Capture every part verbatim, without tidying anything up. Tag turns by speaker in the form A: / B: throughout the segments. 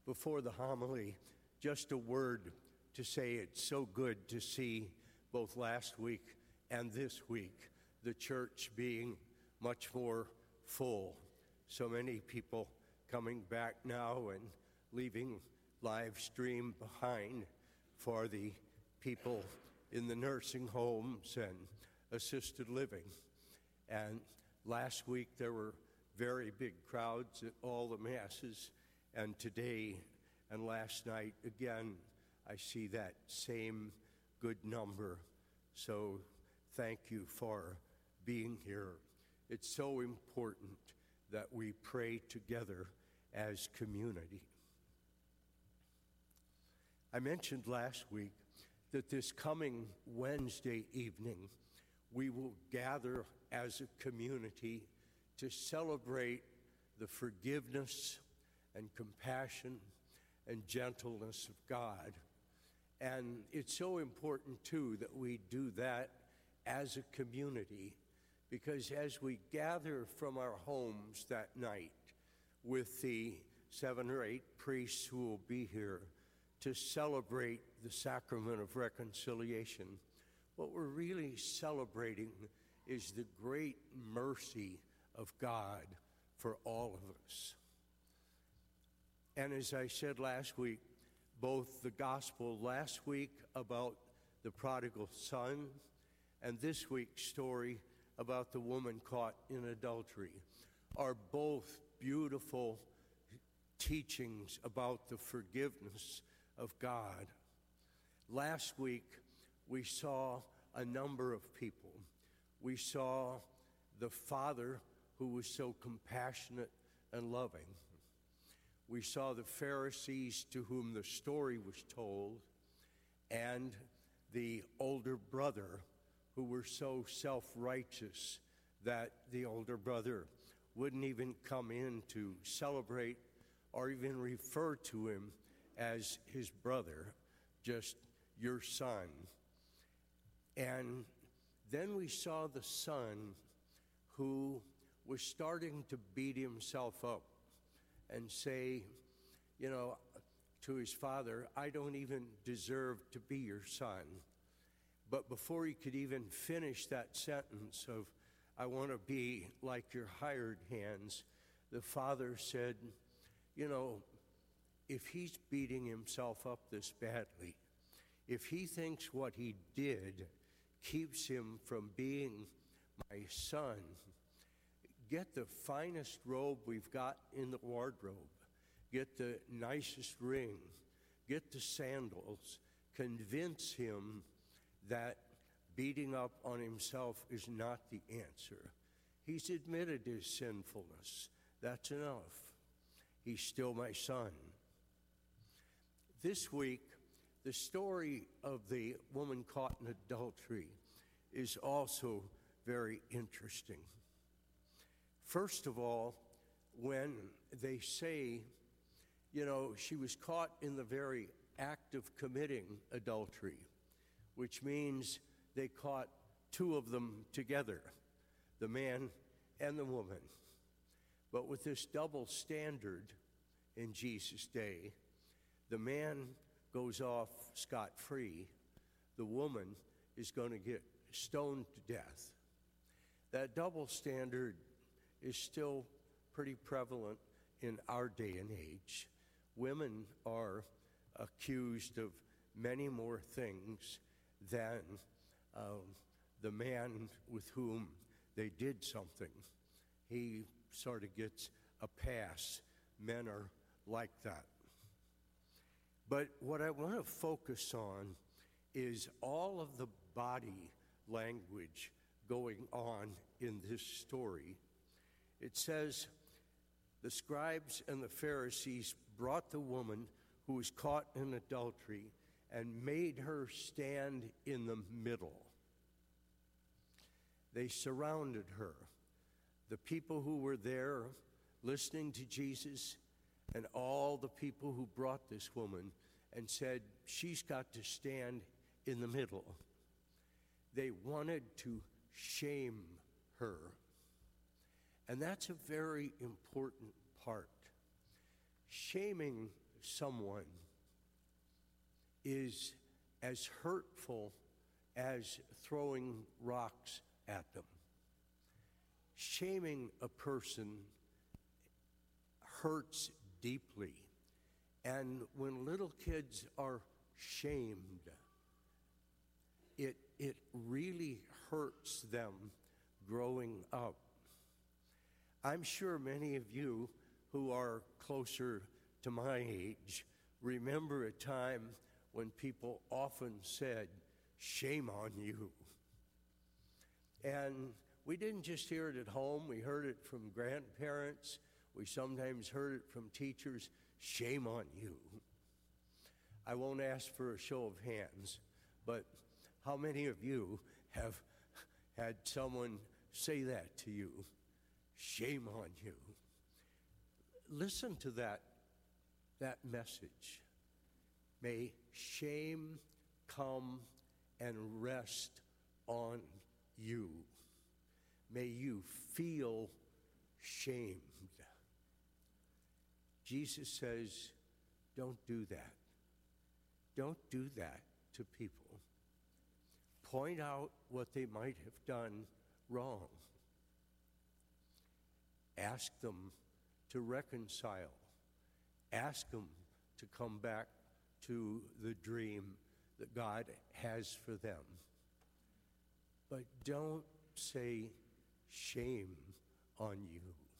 A: before the homily, just a word to say it's so good to see both last week and this week the church being much more full. So many people coming back now and leaving live stream behind for the people in the nursing homes and assisted living. And last week there were very big crowds at all the masses, and today and last night again I see that same good number. So thank you for being here. It's so important that we pray together as community. I mentioned last week that this coming Wednesday evening we will gather as a community to celebrate the forgiveness and compassion and gentleness of God. And it's so important, too, that we do that as a community, because as we gather from our homes that night with the seven or eight priests who will be here to celebrate the sacrament of reconciliation, what we're really celebrating is the great mercy of God for all of us. And as I said last week, both the gospel last week about the prodigal son and this week's story about the woman caught in adultery are both beautiful teachings about the forgiveness of God. Last week, we saw a number of people. We saw the father who was so compassionate and loving. We saw the Pharisees to whom the story was told, and the older brother who were so self-righteous that the older brother wouldn't even come in to celebrate or even refer to him as his brother, just your son. And then we saw the son who was starting to beat himself up and say, you know, to his father, I don't even deserve to be your son. But before he could even finish that sentence of, I want to be like your hired hands, the father said, you know, if he's beating himself up this badly, if he thinks what he did keeps him from being my son, get the finest robe we've got in the wardrobe, get the nicest ring, get the sandals, convince him that beating up on himself is not the answer. He's admitted his sinfulness. That's enough. He's still my son. This week, the story of the woman caught in adultery is also very interesting. First of all, when they say, you know, she was caught in the very act of committing adultery, which means they caught two of them together, the man and the woman. But with this double standard in Jesus' day, the man goes off scot-free, the woman is going to get stoned to death. That double standard is still pretty prevalent in our day and age. Women are accused of many more things than um, the man with whom they did something. He sort of gets a pass. Men are like that. But what I want to focus on is all of the body language going on in this story. It says, the scribes and the Pharisees brought the woman who was caught in adultery and made her stand in the middle. They surrounded her. The people who were there listening to Jesus and all the people who brought this woman and said, she's got to stand in the middle. They wanted to shame her. And that's a very important part. Shaming someone is as hurtful as throwing rocks at them. Shaming a person hurts deeply. And when little kids are shamed, it, it really hurts them growing up. I'm sure many of you who are closer to my age remember a time when people often said, "Shame on you." And we didn't just hear it at home, we heard it from grandparents, we sometimes heard it from teachers. Shame on you. I won't ask for a show of hands, but how many of you have had someone say that to you? Shame on you. Listen to that, that message. May shame come and rest on you. May you feel shamed. Jesus says, don't do that. Don't do that to people. Point out what they might have done wrong. Ask them to reconcile. Ask them to come back to the dream that God has for them. But don't say shame on you.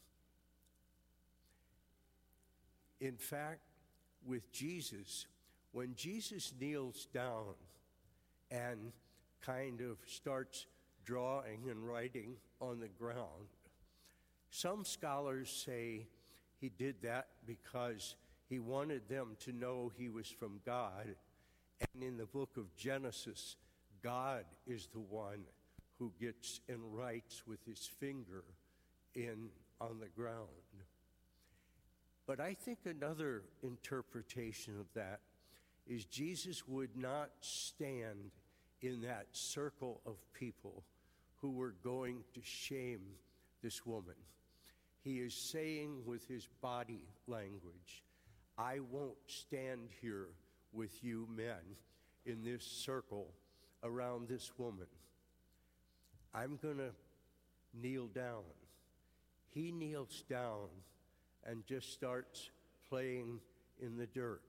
A: In fact, with Jesus, when Jesus kneels down and kind of starts drawing and writing on the ground, some scholars say he did that because he wanted them to know he was from God. And in the book of Genesis, God is the one who gets and writes with his finger in on the ground. But I think another interpretation of that is Jesus would not stand in that circle of people who were going to shame this woman. He is saying with his body language, I won't stand here with you men in this circle around this woman. I'm going to kneel down. He kneels down and just starts playing in the dirt.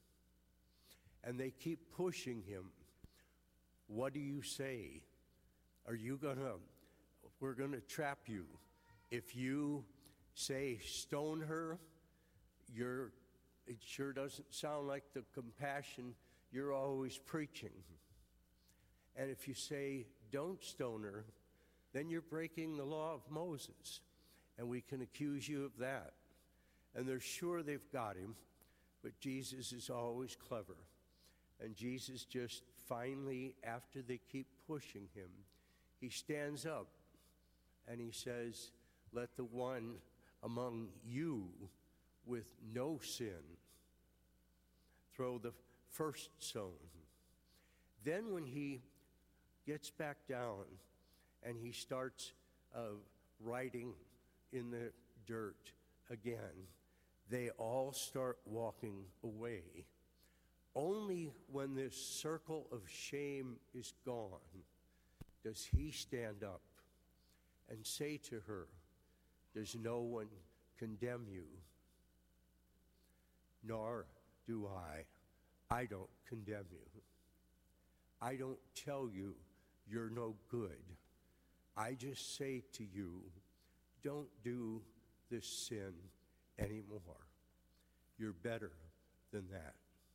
A: And they keep pushing him. What do you say? Are you gonna, we're gonna trap you. If you say stone her, you're, it sure doesn't sound like the compassion you're always preaching. And if you say don't stone her, then you're breaking the law of Moses. And we can accuse you of that. And they're sure they've got him, but Jesus is always clever. And Jesus just finally, after they keep pushing him, he stands up and he says, let the one among you with no sin throw the first stone. Then when he gets back down and he starts uh, writing in the dirt again, they all start walking away. Only when this circle of shame is gone does he stand up and say to her, does no one condemn you? Nor do I. I don't condemn you. I don't tell you you're no good. I just say to you, don't do this sin anymore. You're better than that.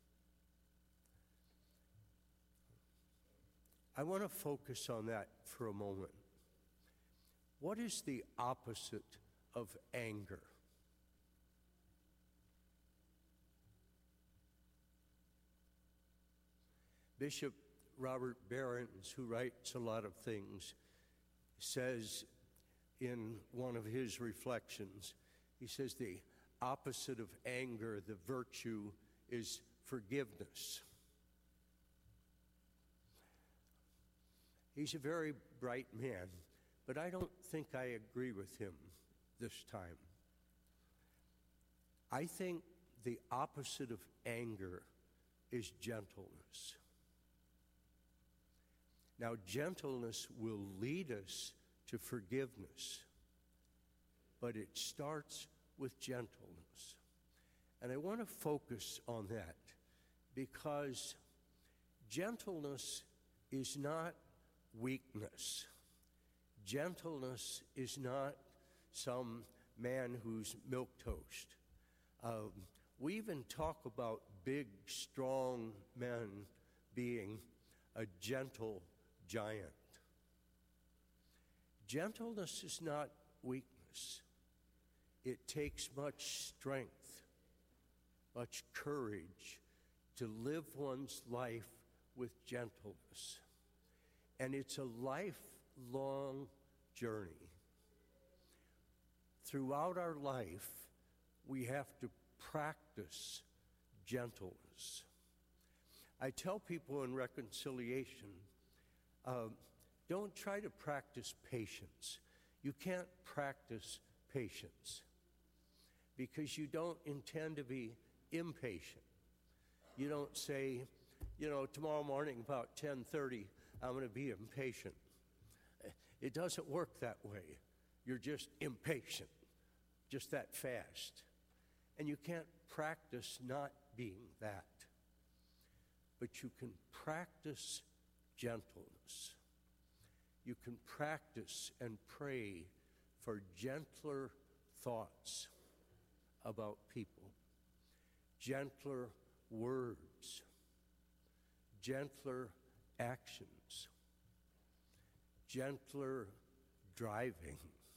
A: I want to focus on that for a moment. What is the opposite of anger? Bishop Robert Behrens, who writes a lot of things, says in one of his reflections, he says the opposite of anger, the virtue, is forgiveness. He's a very bright man, but I don't think I agree with him this time. I think the opposite of anger is gentleness. Now, gentleness will lead us to forgiveness, but it starts with gentleness. And I want to focus on that because gentleness is not weakness. Gentleness is not some man who's milquetoast. Um, we even talk about big, strong men being a gentle giant. Gentleness is not weakness. It takes much strength, much courage to live one's life with gentleness. And it's a lifelong journey. Throughout our life, we have to practice gentleness. I tell people in reconciliation, uh, don't try to practice patience. You can't practice patience because you don't intend to be impatient. You don't say, you know, tomorrow morning about ten thirty, I'm going to be impatient. It doesn't work that way. You're just impatient, just that fast. And you can't practice not being that. But you can practice gentleness. You can practice and pray for gentler thoughts about people, gentler words, gentler actions, gentler driving.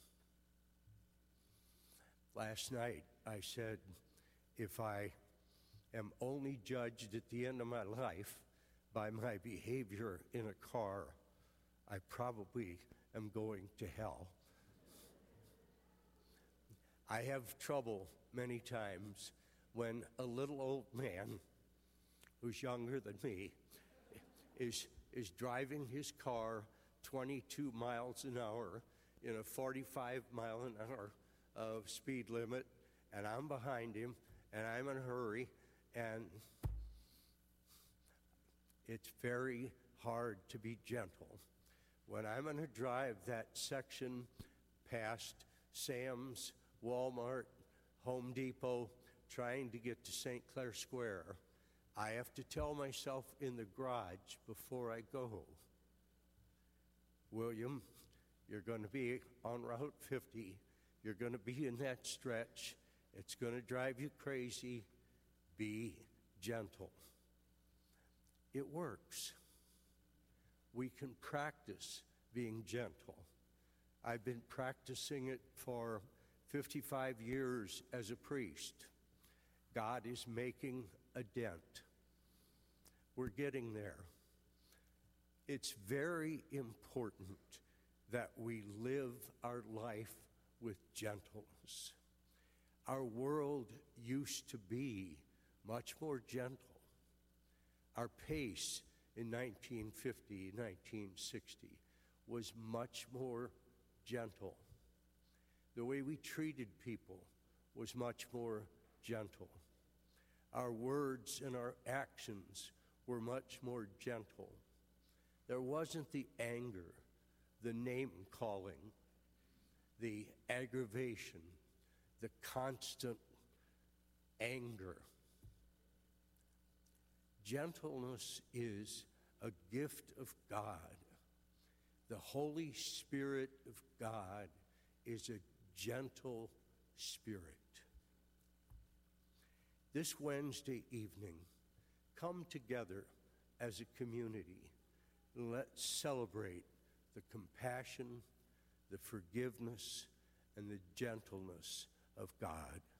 A: Last night I said, if I am only judged at the end of my life by my behavior in a car, I probably am going to hell. I have trouble many times when a little old man who's younger than me is, is driving his car twenty-two miles an hour in a forty-five mile an hour uh, speed limit, and I'm behind him, and I'm in a hurry, and it's very hard to be gentle. When I'm going to drive that section past Sam's, Walmart, Home Depot, trying to get to Saint Clair Square, I have to tell myself in the garage before I go, William, you're going to be on Route fifty. You're going to be in that stretch. It's going to drive you crazy. Be gentle. It works. We can practice being gentle. I've been practicing it for fifty-five years as a priest. God is making a dent. We're getting there. It's very important that we live our life with gentleness. Our world used to be much more gentle. Our pace in nineteen fifty, nineteen sixty was much more gentle. The way we treated people was much more gentle. Our words and our actions were much more gentle. There wasn't the anger, the name-calling, the aggravation, the constant anger. Gentleness is a gift of God. The Holy Spirit of God is a gentle spirit. This Wednesday evening, come together as a community. Let's celebrate the compassion, the forgiveness, and the gentleness of God.